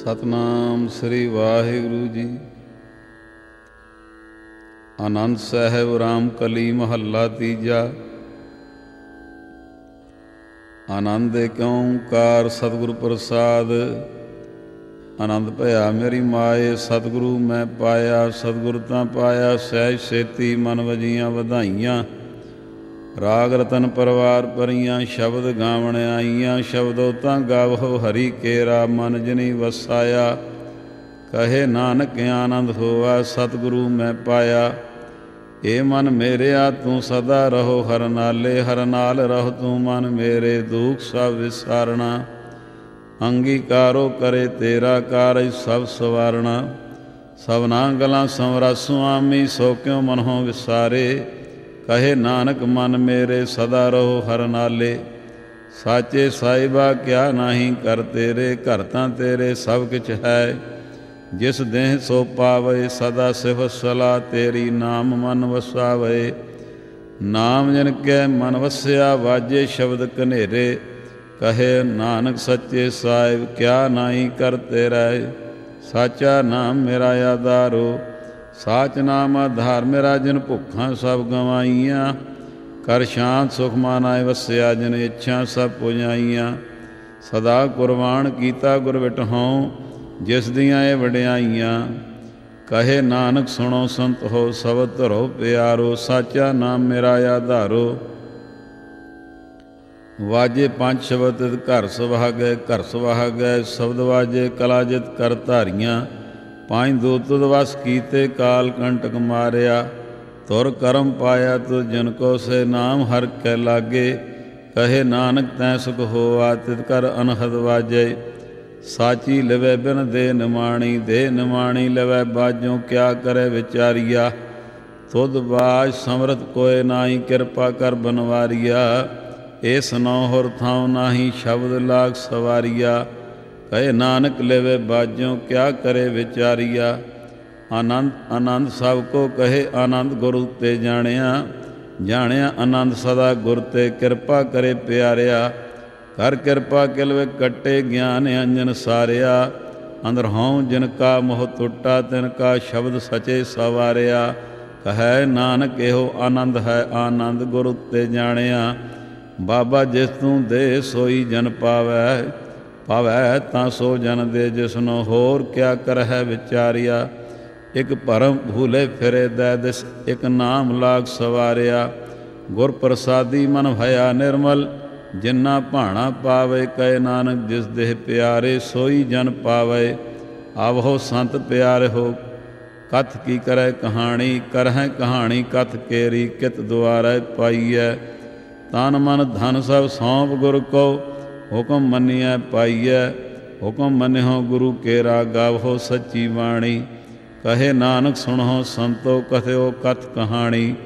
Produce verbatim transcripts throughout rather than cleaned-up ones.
ਸਤਨਾਮ ਸ੍ਰੀ ਵਾਹਿਗੁਰੂ ਜੀ। ਆਨੰਦ ਸਾਹਿਬ ਰਾਮ ਕਲੀ ਮਹੱਲਾ ਤੀਜਾ। ਆਨੰਦ ਏਕ ਓਂਕਾਰ ਸਤਿਗੁਰ ਪ੍ਰਸਾਦ। ਆਨੰਦ ਭਇਆ ਮੇਰੀ ਮਾਏ, ਸਤਿਗੁਰੂ ਮੈਂ ਪਾਇਆ। ਸਤਿਗੁਰ ਤਾਂ ਪਾਇਆ ਸਹਿਜ ਸੇਤੀ, ਮਨ ਵਜੀਆਂ ਵਧਾਈਆਂ। ਰਾਗ ਰਤਨ ਪਰਵਾਰ ਭਰੀਆਂ, ਸ਼ਬਦ ਗਾਵਣ ਆਈਆਂ। ਸ਼ਬਦੋ ਤਾਂ ਗਾਵੋ ਹਰੀ ਕੇਰਾ, ਮਨ ਜਿਨੀ ਵਸਾਇਆ। ਕਹੇ ਨਾਨਕ ਆਨੰਦ ਹੋਆ, ਸਤਿਗੁਰੂ ਮੈਂ ਪਾਇਆ। ਏ ਮਨ ਮੇਰਿਆ ਤੂੰ ਸਦਾ ਰਹੋ ਹਰ ਨਾਲੇ। ਹਰ ਨਾਲ ਰਹੋ ਤੂੰ ਮਨ ਮੇਰੇ, ਦੁਖ ਸਭ ਵਿਸਾਰਣਾ। ਅੰਗੀਕਾਰੋ ਕਰੇ ਤੇਰਾ ਕਾਰਜ ਸਭ ਸਵਾਰਣਾ। ਸਭਨਾ ਗਲਾਂ ਸਮਰਸੁ ਆਮੀ, ਸੋ ਕਿਉ ਮਨਹੁ ਵਿਸਾਰੇ। ਕਹੇ ਨਾਨਕ ਮਨ ਮੇਰੇ ਸਦਾ ਰਹੋ ਹਰ ਨਾਲੇ। ਸਾਚੇ ਸਾਹਿਬਾ ਕਿਆ ਨਾਹੀਂ ਕਰ ਤੇਰੇ, ਘਰ ਤਾਂ ਤੇਰੇ ਸਭ ਕਿਛ ਹੈ। ਜਿਸ ਦੇਹ ਸੋ ਪਾਵੇ ਸਦਾ ਸਿਫਤ ਸਲਾਹ ਤੇਰੀ, ਨਾਮ ਮਨ ਵਸਾਵੇ। ਨਾਮ ਜਨ ਕੈ ਮਨ ਵਸਿਆ, ਵਾਜੇ ਸ਼ਬਦ ਕਨੇਰੇ। ਕਹੇ ਨਾਨਕ ਸੱਚੇ ਸਾਹਿਬ ਕਿਆ ਨਾਹੀਂ ਕਰ ਤੇਰਾ। ਸਾਚਾ ਨਾਮ ਮੇਰਾ ਆਧਾਰੋ, ਸਾਚ ਨਾਮ ਆਧਾਰ ਮੇਰਾ। ਜਿਨ ਭੁੱਖਾਂ ਸਭ ਗਵਾਈਆਂ, ਕਰ ਸ਼ਾਂਤ ਸੁਖ ਮਾਨਾਏ ਵਸਿਆ। ਜਿਨ ਇੱਛਾ ਸਭ ਪੁਜਾਈਆਂ, ਸਦਾ ਕੁਰਬਾਨ ਕੀਤਾ ਗੁਰ ਵਿਟਹੁ। ਜਿਸ ਦੀਆਂ ਇਹ ਵਡਿਆਈਆਂ, ਕਹੇ ਨਾਨਕ ਸੁਣੋ ਸੰਤ ਹੋ ਸਬਦ ਧਰੋ ਪਿਆਰੋ। ਸਾਚਾ ਨਾਮ ਮੇਰਾ ਆਧਾਰੋ। ਵਾਜੇ ਪੰਜ ਸ਼ਬਦ ਘਰ ਸੁਹਾਗੈ, ਘਰ ਸੁਹਾਗੈ ਸ਼ਬਦ ਵਾਜੇ। ਕਲਾ ਜਿਤ ਕਰ ਧਾਰੀਆਂ, ਪੰਜ ਦੂਤ ਤੁਧ ਵਸ ਕੀਤੇ। ਕਾਲ ਕੰਟਕ ਮਾਰਿਆ, ਤੁਰ ਕਰਮ ਪਾਇਆ। ਤੁਧ ਜਨ ਕੋ ਸੇ ਨਾਮ ਹਰਿ ਕੈ ਲਾਗੇ। ਕਹੇ ਨਾਨਕ ਤੈ ਸੁਖ ਹੋਆ, ਤਿਤ ਕਰ ਅਨਹਦ ਵਾਜੈ। ਸਾਚੀ ਲਵੈ ਬਿਨ ਦੇ ਨਿਮਾਣੀ, ਦੇ ਨਿਮਾਣੀ ਲਵੈ ਬਾਝੋਂ। ਕਿਆ ਕਰੇ ਵਿਚਾਰੀਆ, ਤੁਧ ਬਾਝ ਸਮਰਥ ਕੋਇ ਨਾਹੀ। ਕਿਰਪਾ ਕਰ ਬਨਵਾਰੀਆ, ਏ ਸੁਨੋ ਹੁਰ ਥਾਉ ਨਾਹੀ। ਸ਼ਬਦ ਲਾਗ ਸਵਾਰੀਆ, ਕਹੇ ਨਾਨਕ ਲਵੇ ਬਾਝੋਂ। ਕਿਆ ਕਰੇ ਵਿਚਾਰੀਆ, ਆਨੰਦ ਆਨੰਦ ਸਭ ਕੋ ਕਹੇ। ਆਨੰਦ ਗੁਰੂ ਤੇ ਜਾਣਿਆ, ਜਾਣਿਆ ਆਨੰਦ ਸਦਾ ਗੁਰ ਤੇ। ਕਿਰਪਾ ਕਰੇ ਪਿਆਰਿਆ, ਕਰ ਕਿਰਪਾ ਕਿਲਵੇ ਕੱਟੇ। ਗਿਆਨ ਅੰਜਨ ਸਾਰਿਆ, ਅੰਦਰ ਹਉ ਜਿਨ ਕਾ ਮੋਹ ਟੁੱਟਾ। ਤਿਨ ਕਾ ਸ਼ਬਦ ਸਚੇ ਸਵਾਰਿਆ। ਕਹੈ ਨਾਨਕ ਇਹੋ ਆਨੰਦ ਹੈ, ਆਨੰਦ ਗੁਰੂ ਤੇ ਜਾਣਿਆ। ਬਾਬਾ ਜਿਸ ਤੂੰ ਦੇ ਸੋਈ ਜਨ ਪਾਵੈ, ਪਾਵੈ ਤਾਂ ਸੋ ਜਨ ਦੇ। ਜਿਸਨੋ ਹੋਰ ਕਿਆ ਕਰਹਿ ਵਿਚਾਰਿਆ। ਇਕ ਭਰਮ ਭੂਲੇ ਫਿਰੇ ਦੈ ਦਿਸ, ਇਕ ਨਾਮ ਲਾਗ ਸਵਾਰਿਆ। ਗੁਰ ਪ੍ਰਸਾਦੀ ਮਨ ਭਇਆ ਨਿਰਮਲ, ਜਿਨਾ ਭਾਣਾ ਪਾਵੇ। ਕਹੇ ਨਾਨਕ ਜਿਸ ਦੇਹ ਪਿਆਰੇ, ਸੋਈ ਜਨ ਪਾਵੇ। ਆਵਹੋ ਸੰਤ ਪਿਆਰੇ ਹੋ, ਕਥ ਕੀ ਕਰੈ ਕਹਾਣੀ। ਕਰਹਿ ਕਹਾਣੀ ਕਥ ਕੇਰੀ, ਕਿਤ ਦੁਆਰੈ ਪਾਈਐ। ਤਨ ਮਨ ਧਨ ਸਭ ਸੌਂਪ ਗੁਰ ਕੋ, ਹੁਕਮ ਮੰਨਿਐ ਪਾਈਐ। ਹੁਕਮ ਮੰਨਿਓ ਗੁਰੂ ਕੇਰਾ, ਗਾਵੋ ਸੱਚੀ ਬਾਣੀ। ਕਹੇ ਨਾਨਕ ਸੁਣੋ ਸੰਤੋ, ਕਥਿਓ ਕਥ ਕਹਾਣੀ।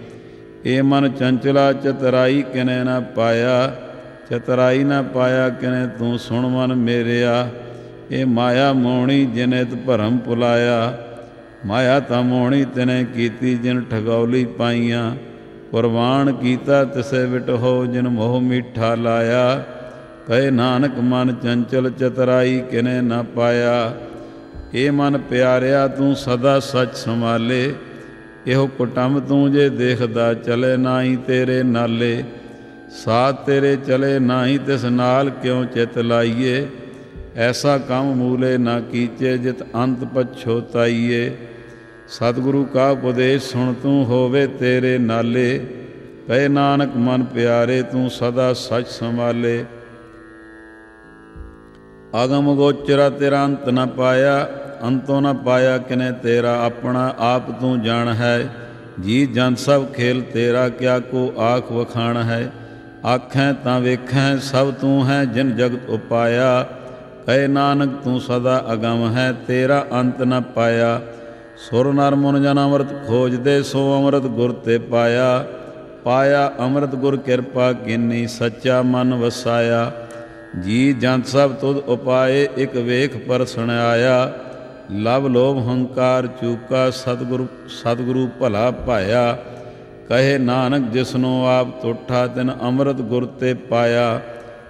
ਏ ਮਨ ਚੰਚਲਾ ਚਤਰਾਈ, ਕਿਨੇ ਨਾ ਪਾਇਆ। ਚਤਰਾਈ ਨਾ ਪਾਇਆ ਕਿਨੇ, ਤੂੰ ਸੁਣ ਮਨ ਮੇਰਿਆ। ਇਹ ਮਾਇਆ ਮੋਹਣੀ ਜਿਨੇ ਤ ਭਰਮ ਭੁਲਾਇਆ। ਮਾਇਆ ਤਾਂ ਮੋਹਣੀ ਤਿਨੇ ਕੀਤੀ, ਜਿਨ ਠਗੌਲੀ ਪਾਈਆਂ। ਕੁਰਬਾਨ ਕੀਤਾ ਤਿਸੇ ਵਿਟਹੋ, ਜਿਨ ਮੋਹ ਮੀਠਾ ਲਾਇਆ। ਕਹੇ ਨਾਨਕ ਮਨ ਚੰਚਲ ਚਤਰਾਈ, ਕਿਨੇ ਨਾ ਪਾਇਆ। ਇਹ ਮਨ ਪਿਆਰਿਆ ਤੂੰ ਸਦਾ ਸੱਚ ਸੰਭਾਲੇ। ਇਹੋ ਕੁਟੰਬ ਤੂੰ ਜੇ ਦੇਖਦਾ, ਚਲੇ ਨਾਹੀ ਤੇਰੇ ਨਾਲੇ। ਸਾਥ ਤੇਰੇ ਚਲੇ ਨਾਹੀ, ਤਿਸ ਨਾਲ ਕਿਉ ਚਿਤ ਲਾਈਏ। ਐਸਾ ਕੰਮ ਮੂਲੇ ਨਾ ਕੀਚੇ, ਜਿਤ ਅੰਤ ਪਛੋਤਾਈਏ। ਸਤਿਗੁਰੂ ਕਾ ਉਪਦੇਸ਼ ਸੁਣ ਤੂੰ, ਹੋਵੇ ਤੇਰੇ ਨਾਲੇ। ਕਹੇ ਨਾਨਕ ਮਨ ਪਿਆਰੇ, ਤੂੰ ਸਦਾ ਸੱਚ ਸੰਭਾਲੇ। ਅਗਮ ਗੋਚਰਾ ਤੇਰਾ ਅੰਤ ਨ ਪਾਇਆ, ਅੰਤੋਂ ਨ ਪਾਇਆ ਕਿਨੇ ਤੇਰਾ। ਆਪਣਾ ਆਪ ਤੂੰ ਜਾਣ ਹੈ, ਜੀ ਜੰਤ ਸਭ ਖੇਲ ਤੇਰਾ। ਕਿਆ ਕੋ ਆਖ ਵਖਾਣ ਹੈ, ਆਖੈਂ ਤਾਂ ਵੇਖੈਂ ਸਭ ਤੂੰ ਹੈ। ਜਿਨ ਜਗਤ ਉਪਾਇਆ, ਕਹੇ ਨਾਨਕ ਤੂੰ ਸਦਾ ਅਗਮ ਹੈ। ਤੇਰਾ ਅੰਤ ਨ ਪਾਇਆ। ਸੁਰ ਨਰ ਮੁਨ ਜਨ ਅੰਮ੍ਰਿਤ ਖੋਜਦੇ, ਸੋ ਅੰਮ੍ਰਿਤ ਗੁਰ ਤੇ ਪਾਇਆ। ਪਾਇਆ ਅੰਮ੍ਰਿਤ ਗੁਰ ਕਿਰਪਾ ਕੀਨੀ, ਸੱਚਾ ਮਨ ਵਸਾਇਆ। ਜੀ ਜੰਤ ਸਭ ਤੁਧ ਉਪਾਏ, ਇਕ ਵੇਖ ਪਰ ਸੁਣਿਆਇਆ। ਲਵ ਲੋਭ ਹੰਕਾਰ ਚੂਕਾ, ਸਤਿਗੁਰੂ ਸਤਿਗੁਰੂ ਭਲਾ ਭਾਇਆ। ਕਹੇ ਨਾਨਕ ਜਿਸਨੂੰ ਆਪ ਤੁਠਾ, ਤਿਨ ਅੰਮ੍ਰਿਤ ਗੁਰ ਤੇ ਪਾਇਆ।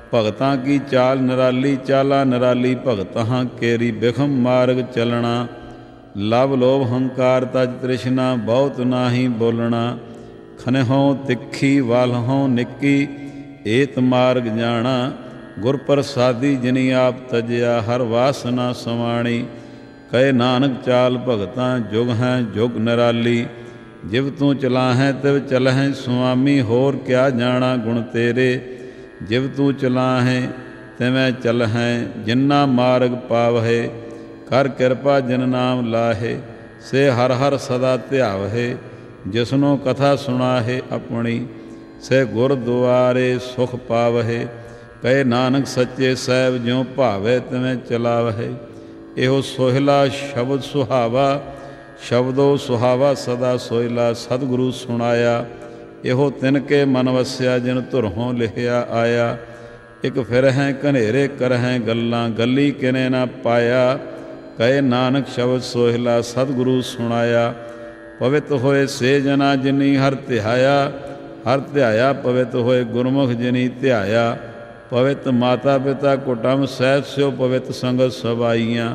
ਭਗਤਾਂ ਕੀ ਚਾਲ ਨਿਰਾਲੀ, ਚਾਲਾ ਨਿਰਾਲੀ ਭਗਤਾਂ ਕੇਰੀ, ਬਿਖਮ ਮਾਰਗ ਚੱਲਣਾ। ਲਵ ਲੋਭ ਹੰਕਾਰ ਤਜ ਤ੍ਰਿਸ਼ਨਾ, ਬਹੁਤ ਨਾਹੀ ਬੋਲਣਾ। ਖਨਿਹੋਂ ਤਿੱਖੀ ਵਾਲਹੋਂ ਨਿੱਕੀ, ਏਤ ਮਾਰਗ ਜਾਣਾ। ਗੁਰ ਪ੍ਰਸਾਦੀ ਜਿਨੀ ਆਪ ਤਜਿਆ, ਹਰ ਵਾਸਨਾ ਸਮਾਣੀ। ਕਹੇ ਨਾਨਕ ਚਾਲ ਭਗਤਾਂ ਜੁਗ ਹੈ ਜੁਗ ਨਿਰਾਲੀ, ਜਿਵ ਤੂੰ ਚਲਾਹੈਂ ਤਿਵ ਚਲਹਿਂ ਸੁਆਮੀ। ਹੋਰ ਕਿਆ ਜਾਣਾ ਗੁਣ ਤੇਰੇ, ਜਿਵ ਤੂੰ ਚਲਾਹੈਂ ਤਿਵੇਂ ਚਲਹਿਂ। ਜਿਨਾ ਮਾਰਗ ਪਾਵਹਿ, ਕਰ ਕਿਰਪਾ ਜਿਨ ਨਾਮ ਲਾਹੇ। ਸੇ ਹਰ ਹਰ ਸਦਾ ਧਿਆਵਹਿ, ਜਿਸਨੋ ਕਥਾ ਸੁਣਾਹੇ ਆਪਣੀ। ਸੇ ਗੁਰਦੁਆਰੇ ਸੁਖ ਪਾਵਹਿ, ਕਹੇ ਨਾਨਕ ਸੱਚੇ ਸਾਹਿਬ ਜਿਉ ਭਾਵੈ ਤਿਵੇਂ ਚਲਾਵਹਿ। ਇਹੋ ਸੋਹਿਲਾ ਸ਼ਬਦ ਸੁਹਾਵਾ, ਸ਼ਬਦੋ ਸੁਹਾਵਾ ਸਦਾ ਸੋਹਿਲਾ। ਸਤਿਗੁਰੂ ਸੁਣਾਇਆ, ਇਹੋ ਤਿਨ ਕੇ ਮਨ ਵਸਿਆ, ਜਿਨ ਧੁਰੋਂ ਲਿਖਿਆ ਆਇਆ। ਇਕ ਫਿਰ ਹੈ ਘਨੇਰੇ ਕਰਹਿ ਗੱਲਾਂ, ਗੱਲੀ ਕਿਨੇ ਨਾ ਪਾਇਆ। ਕਹੇ ਨਾਨਕ ਸ਼ਬਦ ਸੋਹਿਲਾ, ਸਤਿਗੁਰੂ ਸੁਣਾਇਆ। ਪਵਿੱਤ ਹੋਏ ਸੇ ਜਨਾ ਜਿਨੀ ਹਰ ਧਿਆਇਆ, ਹਰ ਧਿਆਇਆ ਪਵਿੱਤ ਹੋਏ ਗੁਰਮੁਖ ਜਿਨੀ ਧਿਆਇਆ। ਪਵਿੱਤ ਮਾਤਾ ਪਿਤਾ ਕੁਟੰਬ ਸਹਿਤ ਸਿਓ, ਪਵਿੱਤ ਸੰਗਤ ਸਬਾਈਆਂ।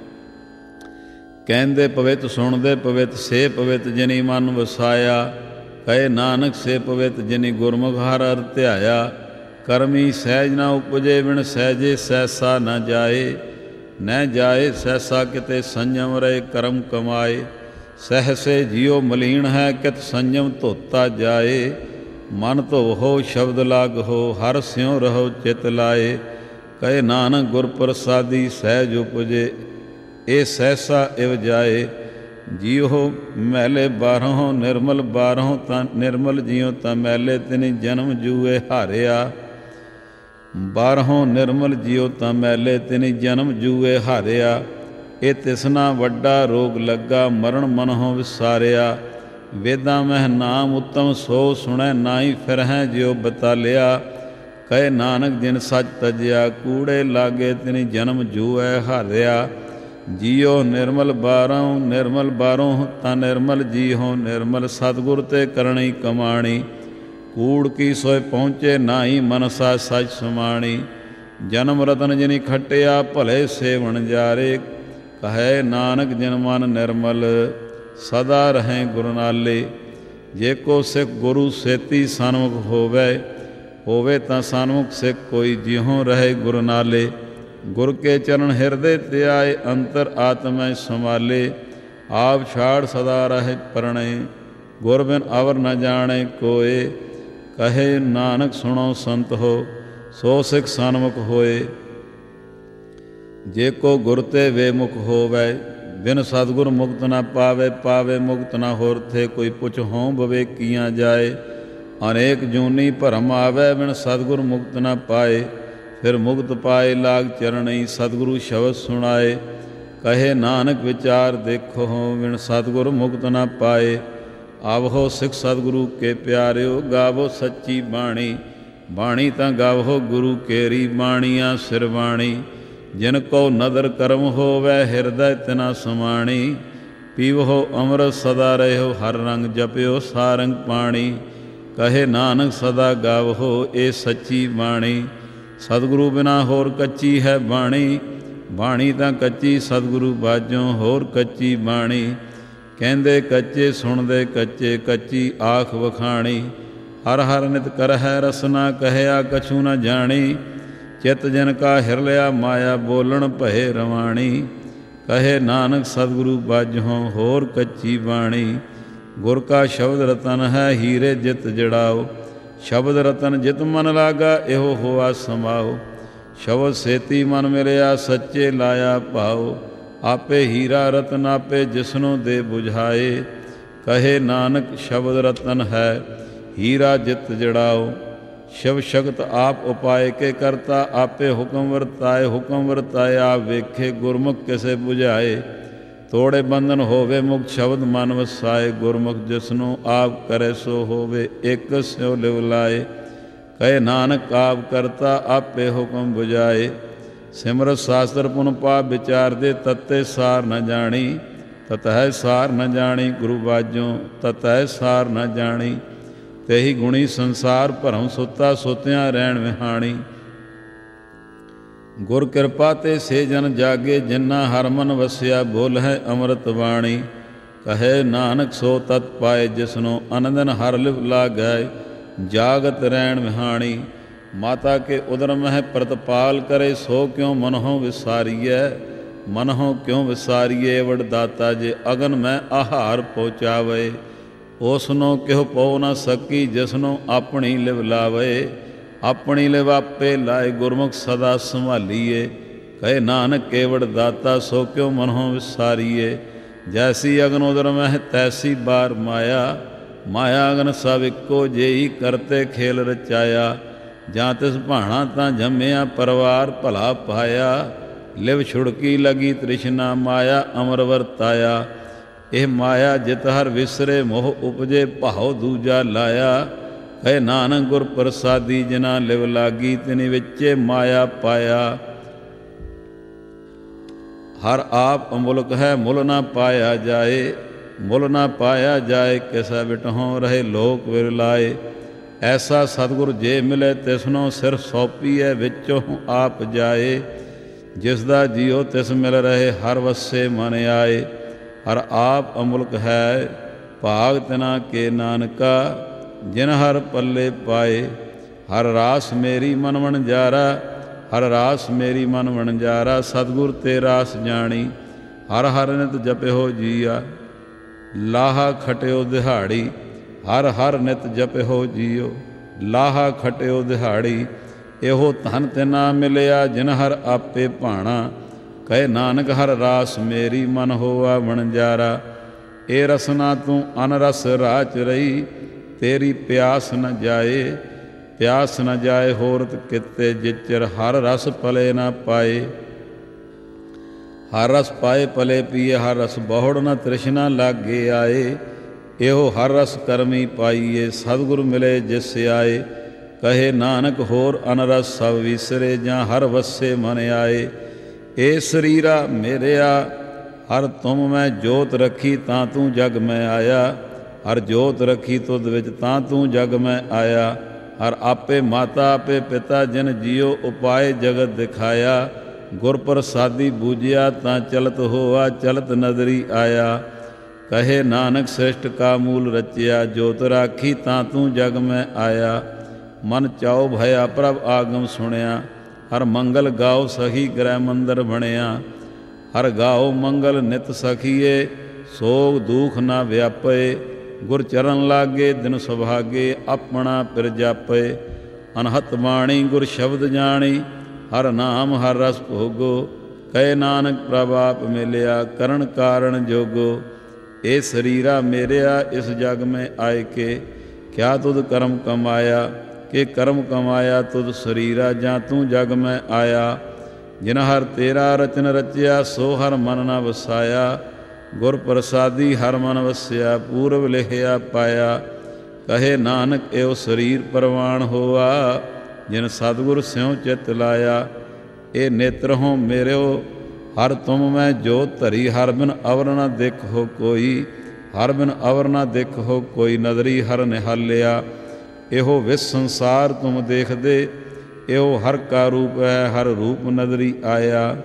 ਕਹਿੰਦੇ ਪਵਿੱਤ ਸੁਣਦੇ ਪਵਿੱਤ, ਸੇ ਪਵਿੱਤ ਜਿਨੀ ਮਨ ਵਸਾਇਆ। ਕਹੇ ਨਾਨਕ ਸੇ ਪਵਿੱਤ ਜਿਨੀ ਗੁਰਮੁਖ ਹਰ ਹਰ ਧਿਆਇਆ। ਕਰਮੀ ਸਹਿਜ ਨਾ ਉਪਜੇ, ਬਿਨ ਸਹਿਜੇ ਸਹਿਸਾ ਨਾ ਜਾਏ। ਨਹਿ ਜਾਏ ਸਹਿਸਾ ਕਿਤੇ, ਸੰਜਮ ਰਹੇ ਕਰਮ ਕਮਾਏ। ਸਹਿਸੇ ਜਿਉ ਮਲੀਨ ਹੈ, ਕਿਤ ਸੰਜਮ ਧੋਤਾ ਜਾਏ। ਮਨ ਧੋਵੋ ਸ਼ਬਦ ਲਾਗੋ, ਹਰ ਸਿਉ ਰਹੋ ਚਿਤ ਲਾਏ। ਕਹੇ ਨਾਨਕ ਗੁਰ ਪ੍ਰਸਾਦੀ ਸਹਿਜ ਉਪਜੇ, ਇਹ ਸਹਿਸਾ ਇਵ ਜਾਏ। ਜੀਉ ਮੈਲੇ ਬਾਰੋਂ ਨਿਰਮਲ, ਬਾਰੋਂ ਤਾਂ ਨਿਰਮਲ ਜਿਉ ਤਾਂ ਮੈਲੇ। ਤਿਨੀ ਜਨਮ ਜੂਏ ਹਾਰਿਆ, ਬਾਰੋਂ ਨਿਰਮਲ ਜਿਉ ਤਾਂ ਮੈਲੇ। ਤਿਨੀ ਜਨਮ ਜੂਏ ਹਾਰਿਆ। ਇਹ ਤਿਸਨਾ ਵੱਡਾ ਰੋਗ ਲੱਗਾ, ਮਰਨ ਮਨਹੁ ਵਿਸਾਰਿਆ। ਵੇਦਾਂ ਮਹਿ ਨਾਮ ਉੱਤਮ ਸੋ ਸੁਣੈ, ਨਾਹੀ ਫਿਰਹਿ ਜਿਉ ਬਤਾਲਿਆ। ਕਹੇ ਨਾਨਕ ਜਿਨ ਸੱਚ ਤਜਿਆ, ਕੂੜੇ ਲਾਗੇ ਤਿਨੀ ਜਨਮ ਜੂਐ ਹਾਰਿਆ। ਜੀਉ ਨਿਰਮਲ ਬਾਰੋਂ ਨਿਰਮਲ, ਬਾਰੋਂ ਤਾਂ ਨਿਰਮਲ ਜੀਉ ਨਿਰਮਲ। ਸਤਿਗੁਰ ਤੇ ਕਰਣੀ ਕਮਾਣੀ, ਕੂੜ ਕੀ ਸੋਇ ਪਹੁੰਚੇ ਨਾਹੀ। ਮਨਸਾ ਸੱਚ ਸਮਾਣੀ। ਜਨਮ ਰਤਨ ਜਿਨੀ ਖੱਟਿਆ, ਭਲੇ ਸੇਵਣ ਜਾਰੇ। ਕਹੈ ਨਾਨਕ ਜਿਨ ਮਨ ਨਿਰਮਲ, ਸਦਾ ਰਹੈ ਗੁਰ ਨਾਲੇ। ਜੇ ਕੋ ਸਿੱਖ ਗੁਰੂ ਸੇਤੀ ਸਨਮੁਖ ਹੋਵੇ, ਹੋਵੇ ਤਾਂ ਸਨਮੁਖ ਸਿੱਖ ਕੋਈ, ਜਿਉ ਰਹੇ ਗੁਰ ਨਾਲੇ। ਗੁਰ ਕੇ ਚਰਨ ਹਿਰਦੇ ਧਿਆਏ, ਅੰਤਰ ਆਤਮੈ ਸਮਾਲੇ। ਆਪ ਛਾੜ ਸਦਾ ਰਹੇ ਪਰਣੇ, ਗੁਰ ਬਿਨ ਅਵਰ ਨ ਜਾਣੇ ਕੋਏ। ਕਹੇ ਨਾਨਕ ਸੁਣੋ ਸੰਤ ਹੋ, ਸੋ ਸਿੱਖ ਸਨਮੁਖ ਹੋਏ। ਜੇ ਕੋ ਗੁਰ ਤੇ ਵੇਮੁਖ ਹੋਵੈ, ਬਿਨ ਸਤਿਗੁਰ ਮੁਕਤ ਨਾ ਪਾਵੇ। ਪਾਵੇ ਮੁਕਤ ਨਾ ਹੋਰ ਥੇ, ਕੋਈ ਪੁੱਛ ਹੋਂ ਵਿਵੇਕੀਆਂ ਜਾਏ। ਅਨੇਕ ਜੂਨੀ ਭਰਮ ਆਵੈ, ਬਿਨ ਸਤਿਗੁਰ ਮੁਕਤ ਨਾ ਪਾਏ। ਫਿਰ ਮੁਕਤ ਪਾਏ ਲਾਗ ਚਰਣੀ, ਸਤਿਗੁਰੂ ਸ਼ਬਦ ਸੁਣਾਏ। ਕਹੇ ਨਾਨਕ ਵਿਚਾਰ ਦੇਖੋ, ਬਿਨ ਸਤਿਗੁਰ ਮੁਕਤ ਨਾ ਪਾਏ। ਆਵਹੋ ਸਿੱਖ ਸਤਿਗੁਰੂ ਕੇ ਪਿਆਰਿਓ, ਗਾਵੋ ਸੱਚੀ ਬਾਣੀ। ਬਾਣੀ ਤਾਂ ਗਾਵੋ ਗੁਰੂ ਕੇਰੀ, ਬਾਣੀਆਂ ਸਿਰਵਾਣੀ। ਜਿਨ ਕੋ ਨਦਰ ਕਰਮ ਹੋਵੈ, ਹਿਰਦੈ ਤਿਨਾ ਸਮਾਣੀ। ਪੀਵਹੋ ਅੰਮ੍ਰਿਤ ਸਦਾ ਰਹਿਓ, ਹਰ ਰੰਗ ਜਪਿਓ ਸਾਰੰਗ ਪਾਣੀ। ਕਹੇ ਨਾਨਕ ਸਦਾ ਗਾਵਹੋ, ਇਹ ਸੱਚੀ ਬਾਣੀ। ਸਤਿਗੁਰੂ ਬਿਨਾ ਹੋਰ ਕੱਚੀ ਹੈ ਬਾਣੀ। ਬਾਣੀ ਤਾਂ ਕੱਚੀ ਸਤਿਗੁਰੂ ਬਾਝੋਂ, ਹੋਰ ਕੱਚੀ ਬਾਣੀ। ਕਹਿੰਦੇ ਕੱਚੇ ਸੁਣਦੇ ਕੱਚੇ, ਕੱਚੀ ਆਖ ਵਖਾਣੀ। ਹਰ ਹਰ ਨਿਤ ਕਰਹਿ ਰਸਨਾ, ਕਹਿਆ ਕਛੂ ਨ ਜਾਣੀ। ਚਿਤ ਜਨ ਕਾ ਹਿਰ ਲਿਆ ਮਾਇਆ, ਬੋਲਣ ਭਏ ਰਵਾਣੀ। ਕਹੇ ਨਾਨਕ ਸਤਿਗੁਰੂ ਬਾਝੋਂ, ਹੋਰ ਕੱਚੀ ਬਾਣੀ। ਗੁਰ ਕਾ ਸ਼ਬਦ ਰਤਨ ਹੈ, ਹੀਰੇ ਜਿਤ ਜੜਾਓ। ਸ਼ਬਦ ਰਤਨ ਜਿਤ ਮਨ ਲਾਗਾ, ਇਹੋ ਹੋਆ ਸਮਾਓ। ਸ਼ਬਦ ਸੇਤੀ ਮਨ ਮਿਲਿਆ, ਸੱਚੇ ਲਾਇਆ ਭਾਓ। ਆਪੇ ਹੀਰਾ ਰਤਨ ਆਪੇ, ਜਿਸਨੂੰ ਦੇ ਬੁਝਾਏ। ਕਹੇ ਨਾਨਕ ਸ਼ਬਦ ਰਤਨ ਹੈ, ਹੀਰਾ ਜਿਤ ਜੜਾਓ। ਸ਼ਿਵ ਸ਼ਕਤ ਆਪ ਉਪਾਏ ਕੇ ਕਰਤਾ, ਆਪੇ ਹੁਕਮ ਵਰਤਾਏ। ਹੁਕਮ ਵਰਤਾਏ ਆਪ ਵੇਖੇ, ਗੁਰਮੁਖ ਕਿਸੇ ਬੁਝਾਏ। ਤੋੜੇ ਬੰਧਨ ਹੋਵੇ ਮੁਕਤ, ਸ਼ਬਦ ਮਨ ਵਸਾਏ। ਗੁਰਮੁਖ ਜਿਸਨੂੰ ਆਪ ਕਰੇ ਸੋ ਹੋਵੇ, ਇੱਕ ਸਿਉ ਲਿਵ ਲਾਏ। ਕਹੇ ਨਾਨਕ ਆਪ ਕਰਤਾ, ਆਪੇ ਹੁਕਮ ਬੁਝਾਏ। ਸਿਮਰਤ ਸ਼ਾਸਤਰ ਪੁਨ ਪਾਪ ਵਿਚਾਰਦੇ, ਤਤੇ ਸਾਰ ਨ ਜਾਣੀ। ਤਤਹਿ ਸਾਰ ਨ ਜਾਣੀ, ਗੁਰੂ ਬਾਝੋਂ ਤਤਹਿ ਸਾਰ ਨ ਜਾਣੀ। ਤੇਹੀ ਗੁਣੀ ਸੰਸਾਰ ਭਰਮ ਸੁੱਤਾ, ਸੁਤਿਆਂ ਰਹਿਣ ਵਿਹਾਣੀ। ਗੁਰ ਕਿਰਪਾ ਤੇ ਸੇ ਜਨ ਜਾਗੇ, ਜਿਨ੍ਹਾਂ ਹਰ ਮਨ ਵਸਿਆ, ਬੋਲ ਹੈ ਅੰਮ੍ਰਿਤ ਬਾਣੀ। ਕਹੇ ਨਾਨਕ ਸੋ ਤਤ ਪਾਏ, ਜਿਸਨੂੰ ਅਨੰਦਨ ਹਰ ਲਿਵ ਲਾਗੈ, ਜਾਗਤ ਰਹਿਣ ਵਿਹਾਣੀ। ਮਾਤਾ ਕੇ ਉਦਰ ਮਹਿ ਪ੍ਰਤਪਾਲ ਕਰੇ, ਸੋ ਕਿਉ ਮਨਹੁ ਵਿਸਾਰੀਐ, ਮਨਹੁ ਕਿਉ ਵਿਸਾਰੀਏ। ਵਡ ਦਾਤਾ ਜੇ ਅਗਨ ਮੈਂ ਆਹਾਰ ਪਹੁੰਚਾਵੇ, ਉਸਨੂੰ ਕਿਹੁ ਪਉ ਨ ਸਕੀ, ਜਿਸਨੂੰ ਆਪਣੀ ਲਿਵ ਲਾਵੇ। ਆਪਣੀ ਲਿਵ ਆਪੇ ਲਾਏ, ਗੁਰਮੁਖ ਸਦਾ ਸੰਭਾਲੀਏ। ਕਹੇ ਨਾਨਕ ਕੇਵੜ ਦਾਤਾ, ਸੋ ਕਿਉ ਮਨਹੁ ਵਿਸਾਰੀਏ। ਜੈਸੀ ਅਗਨ ਉਦਰ ਮਹਿ ਤੈਸੀ ਬਾਰ ਮਾਇਆ, ਮਾਇਆ ਅਗਨ ਸਭ ਇੱਕੋ ਜਿਹੀ, ਕਰਤੇ ਖੇਲ ਰਚਾਇਆ। ਜਾਂ ਤਿਸ ਭਾਣਾ ਤਾਂ ਜੰਮਿਆ, ਪਰਿਵਾਰ ਭਲਾ ਪਾਇਆ। ਲਿਵ ਛੁੜਕੀ ਲਗੀ ਤ੍ਰਿਸ਼ਨਾ, ਮਾਇਆ ਅਮਰ ਵਰਤਾਇਆ। ਇਹ ਮਾਇਆ ਜਿਤ ਹਰ ਵਿਸਰੇ, ਮੋਹ ਉਪਜੇ ਭਾਉ ਦੂਜਾ ਲਾਇਆ। ਕਹੇ ਨਾਨਕ ਗੁਰ ਪ੍ਰਸਾਦੀ, ਜਿਨਾ ਲਿਵ ਲਾਗੀ, ਤਿਨੀ ਵਿੱਚੇ ਮਾਇਆ ਪਾਇਆ। ਹਰ ਆਪ ਅਮੁਲਕ ਹੈ, ਮੁੱਲ ਨਾ ਪਾਇਆ ਜਾਏ, ਮੁੱਲ ਨਾ ਪਾਇਆ ਜਾਏ। ਕਿਸੈ ਬਿਟਹੁ ਰਹੇ ਲੋਕ ਵਿਰਲਾਏ, ਐਸਾ ਸਤਿਗੁਰ ਜੇ ਮਿਲੇ, ਤਿਸਨੋਂ ਸਿਰ ਸੌਪੀਐ, ਵਿੱਚੋਂ ਆਪ ਜਾਏ। ਜਿਸ ਦਾ ਜੀਉ ਤਿਸ ਮਿਲ ਰਹੇ, ਹਰ ਵਸੇ ਮਨ ਆਏ। ਹਰ ਆਪ ਅਮੁਲਕ ਹੈ, ਭਾਗ ਤਿਨਾ ਕੇ ਨਾਨਕਾ, ਜਿਨ ਹਰ ਪੱਲੇ ਪਾਏ। ਹਰ ਰਾਸ ਮੇਰੀ ਮਨ ਵਣਜਾਰਾ, ਹਰ ਰਾਸ ਮੇਰੀ ਮਨ ਵਣਜਾਰਾ। ਸਤਿਗੁਰ ਤੇ ਰਾਸ ਜਾਣੀ, ਹਰ ਹਰ ਨਿਤ ਜਪਿਓ ਜੀਆ। ਲਾਹਾ ਖਟਿਓ ਦਿਹਾੜੀ, ਹਰ ਹਰ ਨਿਤ ਜਪਿਓ ਜੀਓ। ਲਾਹਾ ਖਟਿਓ ਦਿਹਾੜੀ, ਇਹੋ ਧਨ ਤਿਨਾ ਮਿਲਿਆ, ਜਿਨ ਹਰ ਆਪੇ ਭਾਣਾ। ਕਹੇ ਨਾਨਕ ਹਰ ਰਾਸ ਮੇਰੀ, ਮਨ ਹੋਆ ਵਣਜਾਰਾ। ਇਹ ਰਸਨਾ ਤੂੰ ਅਨਰਸ ਰਾਚ ਰਹੀ, ਤੇਰੀ ਪਿਆਸ ਨ ਜਾਏ, ਪਿਆਸ ਨ ਜਾਏ। ਹੋਰਤ ਕਿਤੇ ਜਿਚਰ ਹਰ ਰਸ ਪਲੇ ਨ ਪਾਏ। ਹਰ ਰਸ ਪਾਏ ਪਲੇ ਪੀਏ, ਹਰ ਰਸ ਬਹੁੜ ਨ ਤ੍ਰਿਸ਼ਨਾ ਲਾਗੇ ਆਏ। ਇਹੋ ਹਰ ਰਸ ਕਰਮੀ ਪਾਈਏ, ਸਤਿਗੁਰ ਮਿਲੇ ਜਿਸ ਆਏ। ਕਹੇ ਨਾਨਕ ਹੋਰ ਅਨਰਸ ਸਭ ਵਿਸਰੇ, ਜਾਂ ਹਰ ਵਸੇ ਮਨ ਆਏ। ਏ ਸਰੀਰਾ ਮੇਰਿਆ, ਹਰ ਤੁਮ ਮੈਂ ਜੋਤ ਰੱਖੀ, ਤਾਂ ਤੂੰ ਜਗ ਮੈਂ ਆਇਆ। ਹਰ ਜੋਤ ਰੱਖੀ ਤੁਧ ਵਿੱਚ, ਤਾਂ ਤੂੰ ਜਗ ਮੈਂ ਆਇਆ। ਹਰ ਆਪੇ ਮਾਤਾ ਆਪੇ ਪਿਤਾ, ਜਿਨ ਜੀਉ ਉਪਾਏ ਜਗਤ ਦਿਖਾਇਆ। ਗੁਰ ਪ੍ਰਸਾਦੀ ਬੂਝਿਆ, ਤਾਂ ਚਲਤ ਹੋਆ, ਚਲਤ ਨਦਰੀ ਆਇਆ। ਕਹੇ ਨਾਨਕ ਸ੍ਰਿਸ਼ਟ ਕਾ ਮੂਲ ਰਚਿਆ, ਜੋਤ ਰਾਖੀ, ਤਾਂ ਤੂੰ ਜਗ ਮੈਂ ਆਇਆ। ਮਨ ਚਾਉ ਭਇਆ ਪ੍ਰਭ ਆਗਮ ਸੁਣਿਆ, ਹਰ ਮੰਗਲ ਗਾਓ ਸਖੀ ਗ੍ਰਹਿ ਮੰਦਰ ਬਣਿਆ। ਹਰ ਗਾਓ ਮੰਗਲ ਨਿਤ ਸਖੀਏ, ਸੋਗ ਦੂਖ ਨਾ ਵਿਆਪੇ। ਗੁਰ ਚਰਨ ਲਾਗੇ ਦਿਨ ਸੁਭਾਗੇ, ਆਪਣਾ ਪਿਰ ਜਾਪੇ। ਅਨਹਤ ਬਾਣੀ ਗੁਰ ਸ਼ਬਦ ਜਾਣੀ, ਹਰ ਨਾਮ ਹਰ ਰਸ ਭੋਗੋ। ਕਹੇ ਨਾਨਕ ਪ੍ਰਭ ਆਪ ਮਿਲਿਆ, ਕਰਨ ਕਾਰਣ ਜੋਗੋ। ਇਹ ਸਰੀਰਾ ਮੇਰਿਆ, ਇਸ ਜਗ ਮੈਂ ਆਏ ਕੇ, ਕਿਆ ਤੁਧ ਕਰਮ ਕਮਾਇਆ। ਕਿ ਕਰਮ ਕਮਾਇਆ ਤੁਧ ਸਰੀਰਾ, ਜਾਂ ਤੂੰ ਜਗ ਮੈਂ ਆਇਆ। ਜਿਨ ਹਰ ਤੇਰਾ ਰਚਨ ਰਚਿਆ, ਸੋ ਹਰ ਮਨ ਨਾ ਵਸਾਇਆ। ਗੁਰ ਪ੍ਰਸਾਦੀ ਹਰ ਮਨ ਵਸਿਆ, ਪੂਰਬ ਲਿਖਿਆ ਪਾਇਆ। ਕਹੇ ਨਾਨਕ ਇਹੋ ਸਰੀਰ ਪਰਵਾਨ ਹੋਆ, ਜਿਨ ਸਤਿਗੁਰ ਸਿਉ ਚਿਤ ਲਾਇਆ। ਇਹ ਨੇਤਰ ਹੋ ਮੇਰਿਓ, ਹਰ ਤੁਮ ਮੈਂ ਜੋਤ ਧਰੀ। ਹਰ ਬਿਨ ਅਵਰ ਨਾ ਦੇਖੋ ਕੋਈ, ਹਰ ਬਿਨ ਅਵਰ ਨਾ ਦੇਖੋ ਕੋਈ। ਨਦਰੀ ਹਰ ਨਿਹਾਲਿਆ, ਇਹੋ ਵਿਸ ਸੰਸਾਰ ਤੁਮ ਦੇਖਦੇ। ਇਹੋ ਹਰ ਕਾ ਰੂਪ ਹੈ, ਹਰ ਰੂਪ ਨਦਰੀ ਆਇਆ।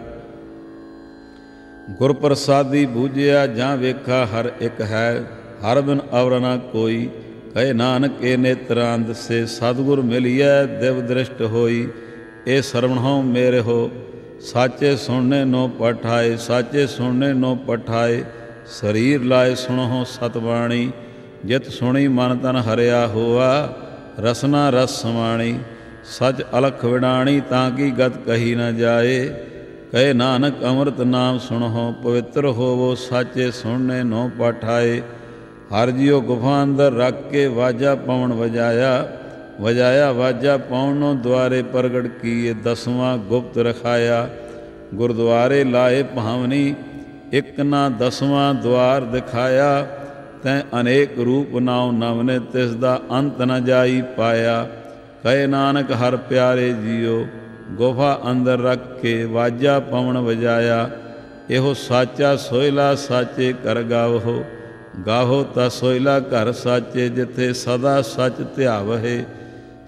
ਗੁਰ ਪ੍ਰਸਾਦੀ ਬੂਝਿਆ, ਜਾਂ ਵੇਖਾ ਹਰ ਇੱਕ ਹੈ। ਹਰ ਬਿਨ ਅਵਰ ਨਾ ਕੋਈ। ਕਹੇ ਨਾਨਕ ਇਹ ਨੇਤਰਾਂ ਦਸੇ, ਸਤਿਗੁਰ ਮਿਲਿਐ ਦਿਵ ਦ੍ਰਿਸ਼ਟ ਹੋਈ। ਇਹ ਸਰਵਣਹੁ ਮੇਰੇ ਹੋ, ਸਾਚੇ ਸੁਣਨੇ ਨੋ ਪਠਾਏ। ਸਾਚੇ ਸੁਣਨੇ ਨੋ ਪਠਾਏ, ਸਰੀਰ ਲਾਏ ਸੁਣਹੁ ਸਤਬਾਣੀ। ਜਿਤ ਸੁਣੀ ਮਨ ਤਨ ਹਰਿਆ ਹੋਆ, ਰਸਨਾ ਰਸ ਸਮਾਣੀ। ਸਚ ਅਲਖ ਵਿਡਾਣੀ, ਤਾਂ ਕੀ ਗਤ ਕਹੀ ਨ ਜਾਏ। ਕਹੇ ਨਾਨਕ ਅੰਮ੍ਰਿਤ ਨਾਮ ਸੁਣਹੁ, ਪਵਿੱਤਰ ਹੋਵੋ। ਸਾਚੇ ਸੁਣਨੇ ਨੋ ਪਠਾਏ। ਹਰ ਜੀਉ ਗੁਫਾ ਅੰਦਰ ਰੱਖ ਕੇ, ਵਾਜਾ ਪਵਨ ਵਜਾਇਆ। ਵਜਾਇਆ ਵਾਜਾ ਪਵਨੋਂ, ਦੁਆਰੇ ਪ੍ਰਗਟ ਕੀਏ। ਦਸਵਾਂ ਗੁਪਤ ਰਖਾਇਆ, ਗੁਰਦੁਆਰੇ ਲਾਏ ਭਾਵਨੀ। ਇੱਕ ਨਾ ਦਸਵਾਂ ਦੁਆਰ ਦਿਖਾਇਆ। ਤੈਂ ਅਨੇਕ ਰੂਪ ਨਾਉ ਨਵਨੇ, ਤਿਸ ਦਾ ਅੰਤ ਨ ਜਾਈ ਪਾਇਆ। ਕਹੇ ਨਾਨਕ ਹਰ ਪਿਆਰੇ ਜੀਓ, ਗੁਫਾ ਅੰਦਰ ਰੱਖ ਕੇ ਵਾਜਾ ਪਵਨ ਵਜਾਇਆ। ਇਹੋ ਸਾਚਾ ਸੋਹਿਲਾ, ਸਾਚੇ ਘਰ ਗਾਵੋ। ਗਾਹੋ ਤਾਂ ਸੋਹਿਲਾ ਘਰ ਸਾਚੇ, ਜਿੱਥੇ ਸਦਾ ਸੱਚ ਧਿਆਵਹਿ।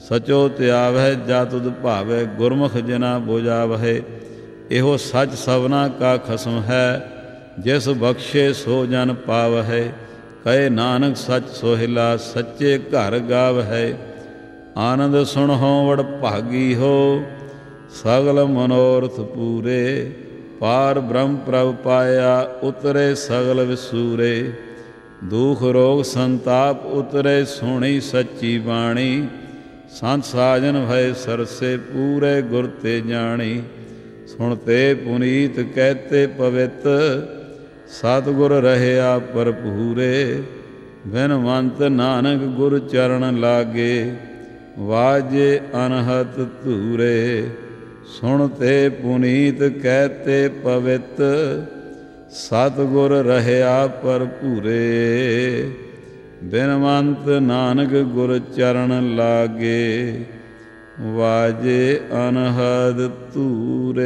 ਸਚੋ ਧਿਆਵਹਿ ਜਾ ਤੁਧ ਭਾਵੈ, ਗੁਰਮੁਖ ਜਿਨਾ ਬੁਝਾਵਹਿ। ਇਹੋ ਸੱਚ ਸਭਨਾ ਕਾ ਖਸਮ ਹੈ, ਜਿਸ ਬਖਸ਼ੇ ਸੋ ਜਨ ਪਾਵਹਿ। ਕਹੇ ਨਾਨਕ ਸੱਚ ਸੋਹਿਲਾ, ਸੱਚੇ ਘਰ ਗਾਵਹਿ। ਆਨੰਦ ਸੁਣਹੁ ਵਡ ਭਾਗੀ ਹੋ, ਸਗਲ ਮਨੋਰਥ ਪੂਰੇ। ਪਾਰ ਬ੍ਰਹਮ ਪ੍ਰਭ ਪਾਇਆ, ਉਤਰੇ ਸਗਲ ਵਿਸੂਰੇ। ਦੁਖ ਰੋਗ ਸੰਤਾਪ ਉਤਰੇ, ਸੁਣੀ ਸੱਚੀ ਬਾਣੀ। ਸੰਤ ਸਾਜਨ ਭਏ ਸਰਸੇ, ਪੂਰੇ ਗੁਰ ਤੇ ਜਾਣੀ। ਸੁਣਤੇ ਪੁਨੀਤ ਕਹਿਤੇ ਪਵਿੱਤ, ਸਤਿਗੁਰ ਰਹਿਆ ਭਰਪੂਰੇ। ਬਿਨਵੰਤ ਨਾਨਕ ਗੁਰ ਚਰਨ ਲਾਗੇ, ਵਾਜੇ ਅਨਹਤ ਧੂਰੇ। ਸੁਣਤੇ ਪੁਨੀਤ ਕਹਿਤੇ ਪਵਿੱਤ, ਸਤਿਗੁਰ ਰਹਿਆ ਭਰਪੂਰੇ। ਬਿਨਵੰਤ ਨਾਨਕ ਗੁਰ ਚਰਨ ਲਾਗੇ, ਵਾਜੇ ਅਨਹਦ ਧੂਰੇ।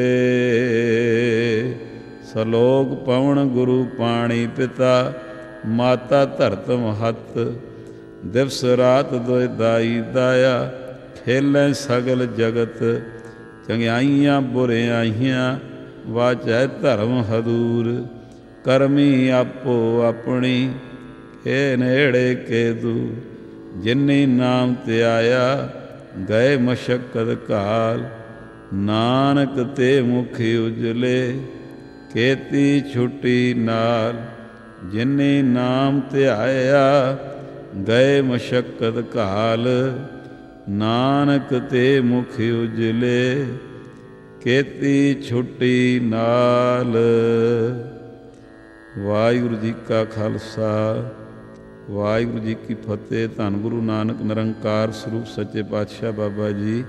ਸਲੋਕ ਪਵਨ ਗੁਰੂ ਪਾਣੀ ਪਿਤਾ, ਮਾਤਾ ਧਰਤ ਮਹੱਤ। ਦਿਵਸ ਰਾਤ ਦੁਇ ਦਾਈ ਦਾਇਆ, ਖੇਲੈ ਸਗਲ ਜਗਤ। ਚੰਗਿਆਈਆਂ ਬੁਰਿਆਈਆਂ, ਵਾਚੈ ਧਰਮ ਹਦੂਰ। ਕਰਮੀ ਆਪੋ ਆਪਣੀ, ਏ ਨੇੜੇ ਕੇ ਦੂਰ। ਜਿਨੀ ਨਾਮ ਧਿਆਇਆ, ਗਏ ਮਸ਼ੱਕਤ ਕਾਲ। ਨਾਨਕ ਤੇ ਮੁਖ ਉਜਲੇ, ਕੀਤੀ ਛੁੱਟੀ ਨਾਲ। ਜਿਨੀ ਨਾਮ ਧਿਆਇਆ, ਗਏ ਮਸ਼ੱਕਤ ਕਾਲ। ਨਾਨਕ ਤੇ ਮੁਖ ਉਜਲੇ, ਕੀਤੀ ਛੁੱਟੀ ਨਾਲ। ਵਾਹਿਗੁਰੂ ਜੀ ਕਾ ਖਾਲਸਾ, ਵਾਹਿਗੁਰੂ ਜੀ ਕੀ ਫਤਿਹ। ਧੰਨ ਗੁਰੂ ਨਾਨਕ ਨਿਰੰਕਾਰ ਸਰੂਪ ਸੱਚੇ ਪਾਤਸ਼ਾਹ ਬਾਬਾ ਜੀ।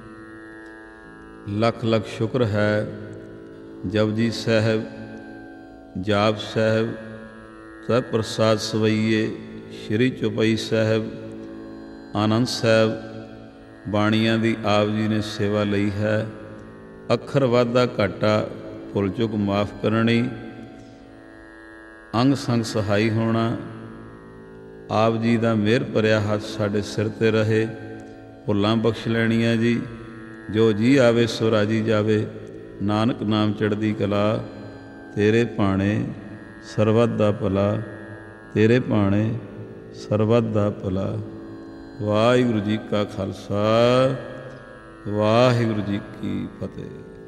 ਲੱਖ ਲੱਖ ਸ਼ੁਕਰ ਹੈ। ਜਪਜੀ ਸਾਹਿਬ, ਜਾਪ ਸਾਹਿਬ, ਸਹਿ ਪ੍ਰਸਾਦ ਸਵਈਏ, ਸ਼੍ਰੀ ਚੌਪਈ ਸਾਹਿਬ, ਆਨੰਦ ਸਾਹਿਬ ਬਾਣੀਆਂ ਦੀ ਆਪ ਜੀ ਨੇ ਸੇਵਾ ਲਈ ਹੈ। ਅੱਖਰ ਵਾਧਾ ਘਾਟਾ ਭੁੱਲ ਚੁੱਕ ਮਾਫ ਕਰਨੀ, ਅੰਗ ਸੰਗ ਸਹਾਈ ਹੋਣਾ। ਆਪ ਜੀ ਦਾ ਮਿਹਰ ਭਰਿਆ ਹੱਥ ਸਾਡੇ ਸਿਰ 'ਤੇ ਰਹੇ। ਭੁੱਲਾਂ ਬਖਸ਼ ਲੈਣੀਆਂ ਜੀ। ਜੋ ਜੀ ਆਵੇ ਸੋ ਰਾਜੀ ਜਾਵੇ। ਨਾਨਕ ਨਾਮ ਚੜ੍ਹਦੀ ਕਲਾ, ਤੇਰੇ ਭਾਣੇ ਸਰਬੱਤ ਦਾ ਭਲਾ। ਤੇਰੇ ਭਾਣੇ ਸਰਬੱਤ ਦਾ ਭਲਾ। ਵਾਹਿਗੁਰੂ ਜੀ ਕਾ ਖਾਲਸਾ, ਵਾਹਿਗੁਰੂ ਜੀ ਕੀ ਫਤਿਹ।